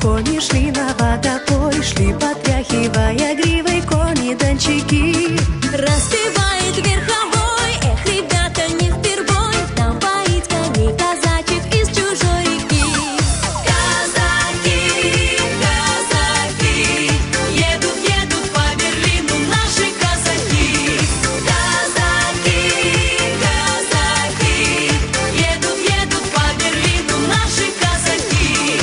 Кони шли на водопой, шли потряхивая гривой кони-дончики. Распевает верховой, эх, ребята, не впервой нам поить коней казачек из чужой реки. Казаки, казаки, едут, едут по Берлину наши казаки. Казаки, казаки, едут, едут по Берлину наши казаки.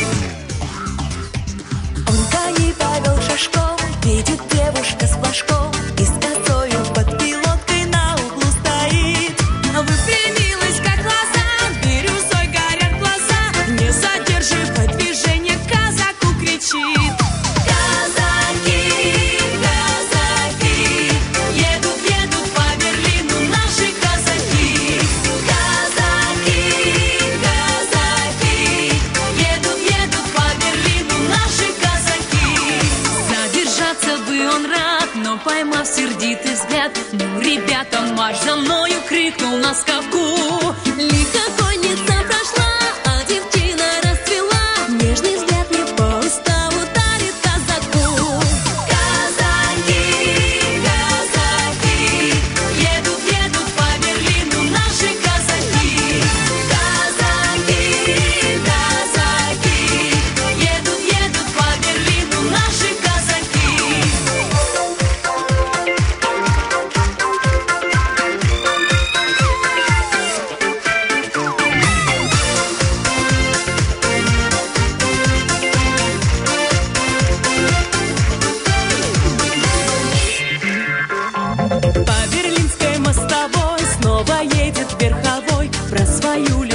Он коней повел шашком, видит девушка с флажком и с косою под пилоткой на углу стоит. Выпрямилась, как лоза, бирюзой горят глаза, не задерживая движение, казаку кричит. Казаки, казаки, едут, едут по Берлину наши казаки. Казаки, казаки, едут, едут по Берлину наши казаки. Задержаться бы он рад, но поймав сердитый взгляд, ну, ребята, марш за мною, крикнул на скаку. Лихо конница прошла, а девчина расцвела, нежный взгляд не по уставу дарит казаку. Казаки, казаки, едут, едут по Берлину наши казаки. Казаки, казаки, едут, едут по Берлину наши казаки. По берлинской мостовой снова едет верховой, про свою